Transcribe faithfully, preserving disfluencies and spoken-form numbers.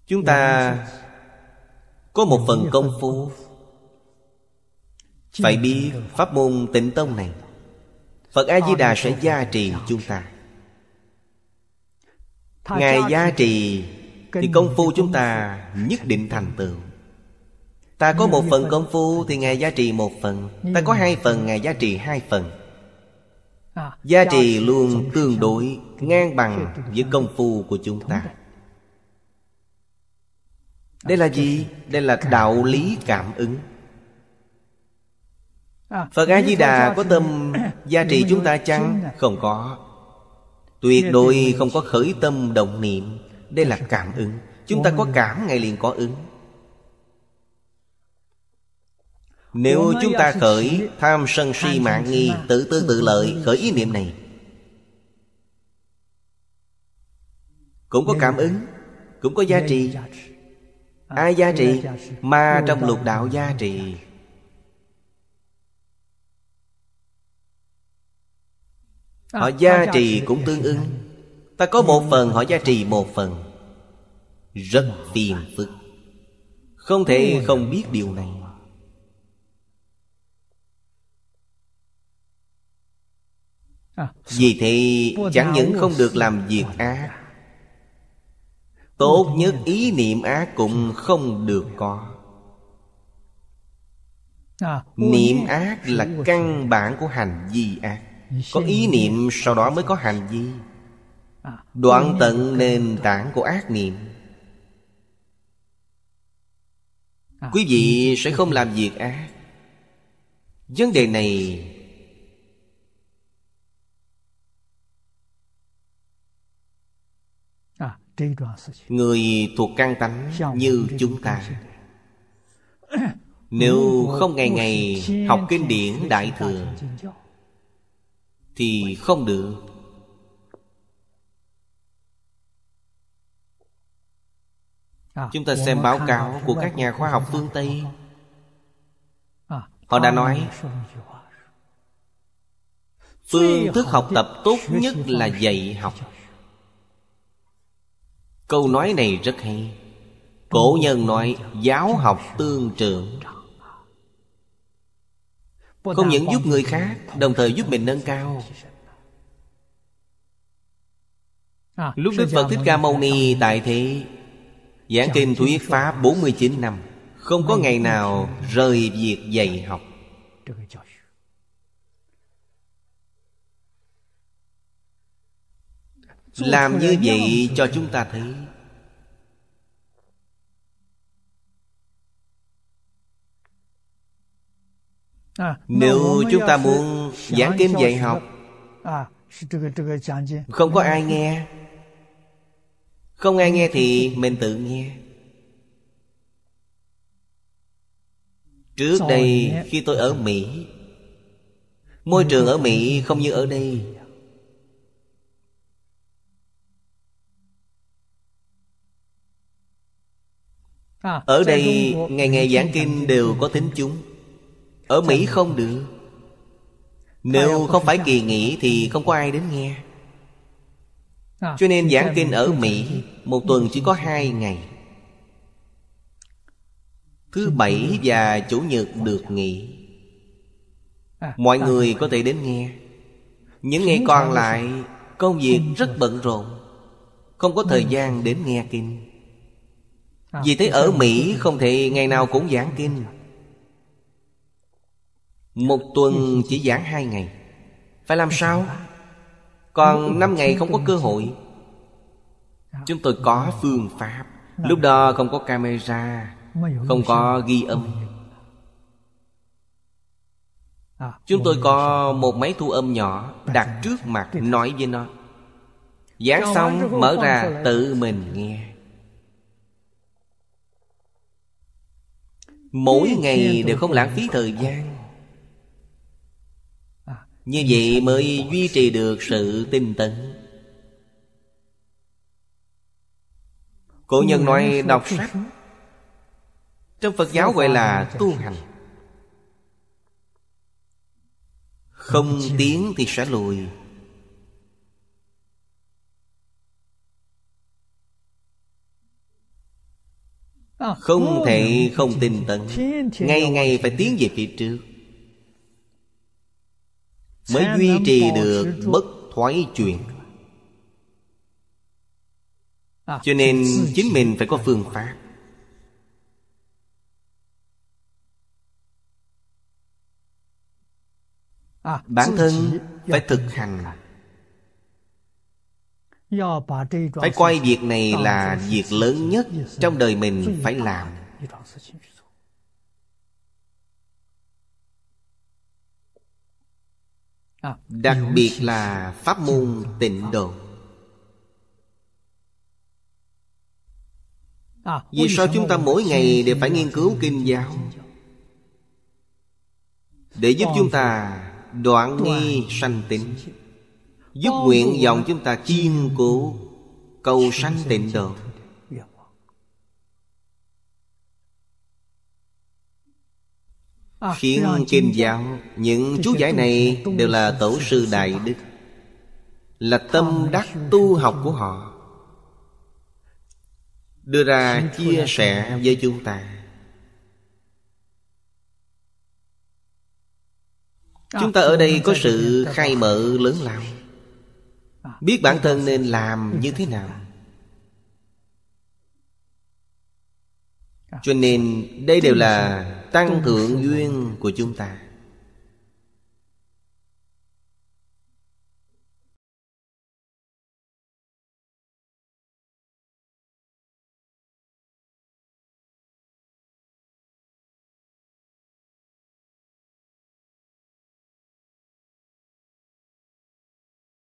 Chúng ta có một phần công phu, phải biết pháp môn Tịnh Tông này, Phật A-di-đà sẽ gia trì chúng ta. Ngài gia trì thì công phu chúng ta nhất định thành tựu. Ta có một phần công phu thì Ngài gia trì một phần. Ta có hai phần, Ngài gia trì hai phần. Gia trì luôn tương đối ngang bằng với công phu của chúng ta. Đây là gì? Đây là đạo lý cảm ứng. Phật A-di-đà có tâm gia trì chúng ta chăng? Không có. Tuyệt đối không có khởi tâm động niệm. Đây là cảm ứng. Chúng ta có cảm, Ngài liền có ứng. Nếu chúng ta khởi tham sân si mạng nghi, tự tư tự lợi, khởi ý niệm này, cũng có cảm ứng, cũng có gia trì. Ai gia trì? Ma trong lục đạo gia trì. Họ gia trì cũng tương ứng. Ta có một phần, họ gia trì một phần. Rất phiền phức. Không thể không biết điều này. Vì thế chẳng những không được làm việc ác, tốt nhất ý niệm ác cũng không được có. Niệm ác là căn bản của hành vi ác. Có ý niệm sau đó mới có hành vi. Đoạn tận nền tảng của ác niệm, quý vị sẽ không làm việc ác. Vấn đề này người thuộc căn tánh như chúng ta, nếu không ngày ngày học kinh điển Đại Thừa thì không được. Chúng ta xem báo cáo của các nhà khoa học phương Tây. Họ đã nói phương thức học tập tốt nhất là dạy học. Câu nói này rất hay. Cổ nhân nói giáo học tương trưởng, không những giúp người khác, đồng thời giúp mình nâng cao. Lúc Đức Phật Thích Ca Mâu Ni tại thế giảng kinh thuyết pháp bốn mươi chín năm, không có ngày nào rời việc dạy học. Làm như vậy cho chúng ta thấy nếu chúng ta muốn giảng kinh dạy học, không có ai nghe, không ai nghe thì mình tự nghe. Trước đây khi tôi ở Mỹ, môi trường ở Mỹ không như ở đây. Ở đây ngày ngày giảng kinh đều có thính chúng. Ở Mỹ không được. Nếu không phải kỳ nghỉ thì không có ai đến nghe. Cho nên giảng kinh ở Mỹ một tuần chỉ có hai ngày, thứ bảy và chủ nhật được nghỉ. Mọi người có thể đến nghe. Những ngày còn lại công việc rất bận rộn, không có thời gian đến nghe kinh. Vì thế ở Mỹ không thể ngày nào cũng giảng kinh. Một tuần chỉ giảng hai ngày. Phải làm sao? Còn năm ngày không có cơ hội. Chúng tôi có phương pháp. Lúc đó không có camera, không có ghi âm. Chúng tôi có một máy thu âm nhỏ đặt trước mặt, nói với nó. Giảng xong mở ra tự mình nghe. Mỗi ngày đều không lãng phí thời gian. Như vậy mới duy trì được sự tinh tấn. Cổ nhân nói đọc sách, trong Phật giáo gọi là tu hành. Không tiến thì sẽ lùi. Không thể không tinh tấn, ngày ngày phải tiến về phía trước, mới duy trì được bất thoái chuyển. Cho nên chính mình phải có phương pháp. Bản thân phải thực hành, phải coi việc này là việc lớn nhất trong đời mình phải làm. Đặc biệt là pháp môn Tịnh Độ. Vì sao chúng ta mỗi ngày đều phải nghiên cứu kinh giáo? Để giúp chúng ta đoạn nghi sanh tịnh, giúp nguyện vọng chúng ta kiên cố cầu sanh Tịnh Độ. Khiến kinh giáo, những chú giải này đều là tổ sư đại đức, là tâm đắc tu học của họ, đưa ra chia sẻ với chúng ta. Chúng ta ở đây có sự khai mở lớn lao, biết bản thân nên làm như thế nào. Cho nên đây đều là tăng thượng duyên của chúng ta.